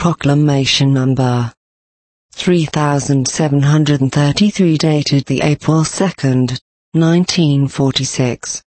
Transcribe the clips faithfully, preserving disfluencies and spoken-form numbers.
Proclamation number three thousand seven hundred thirty-three, dated the April second, nineteen forty-six.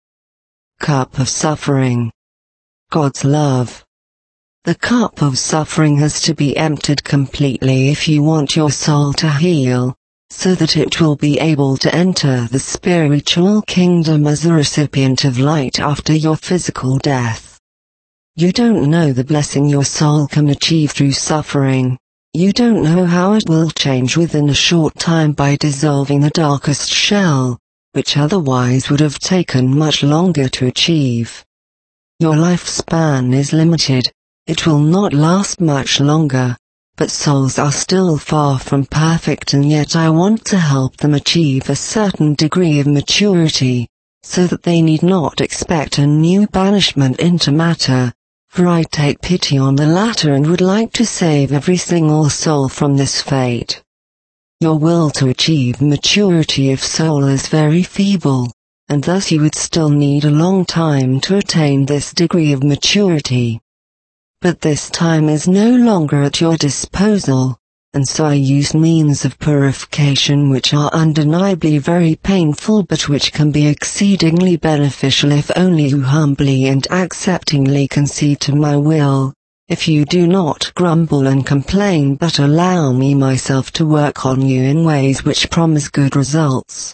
Cup of Suffering. God's Love. The cup of suffering has to be emptied completely if you want your soul to heal, so that it will be able to enter the spiritual kingdom as a recipient of light after your physical death. You don't know the blessing your soul can achieve through suffering. You don't know how it will change within a short time by dissolving the darkest shell, which otherwise would have taken much longer to achieve. Your lifespan is limited. It will not last much longer, but souls are still far from perfect, and yet I want to help them achieve a certain degree of maturity, so that they need not expect a new banishment into matter, for I take pity on the latter and would like to save every single soul from this fate. Your will to achieve maturity of soul is very feeble, and thus you would still need a long time to attain this degree of maturity. But this time is no longer at your disposal, and so I use means of purification which are undeniably very painful but which can be exceedingly beneficial if only you humbly and acceptingly concede to my will, if you do not grumble and complain but allow me myself to work on you in ways which promise good results.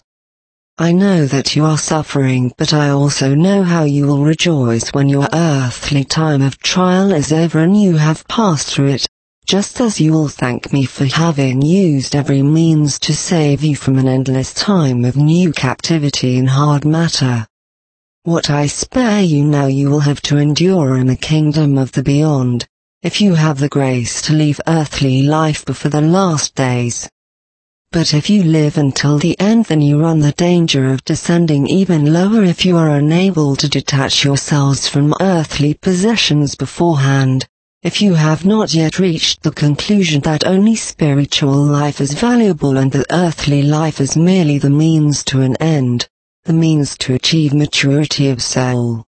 I know that you are suffering, but I also know how you will rejoice when your earthly time of trial is over and you have passed through it, just as you will thank me for having used every means to save you from an endless time of new captivity in hard matter. What I spare you now you will have to endure in the kingdom of the beyond, if you have the grace to leave earthly life before the last days. But if you live until the end, then you run the danger of descending even lower if you are unable to detach yourselves from earthly possessions beforehand, if you have not yet reached the conclusion that only spiritual life is valuable and that earthly life is merely the means to an end, the means to achieve maturity of soul.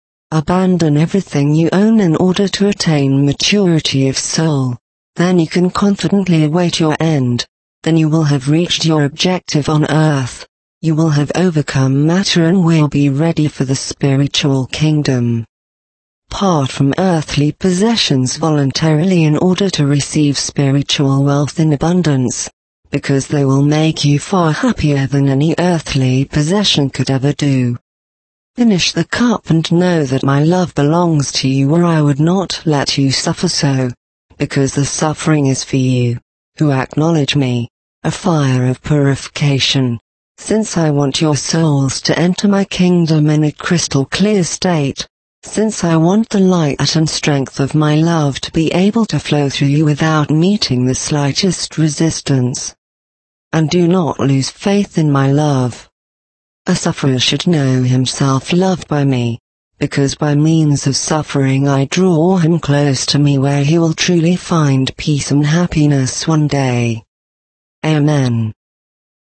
Abandon everything you own in order to attain maturity of soul, then you can confidently await your end. Then you will have reached your objective on earth, you will have overcome matter and will be ready for the spiritual kingdom. Part from earthly possessions voluntarily in order to receive spiritual wealth in abundance, because they will make you far happier than any earthly possession could ever do. Finish the cup and know that my love belongs to you, or I would not let you suffer so, because the suffering is for you, who acknowledge me, a fire of purification, since I want your souls to enter my kingdom in a crystal clear state, since I want the light and strength of my love to be able to flow through you without meeting the slightest resistance. And do not lose faith in my love. A sufferer should know himself loved by me, because by means of suffering I draw him close to me where he will truly find peace and happiness one day. Amen.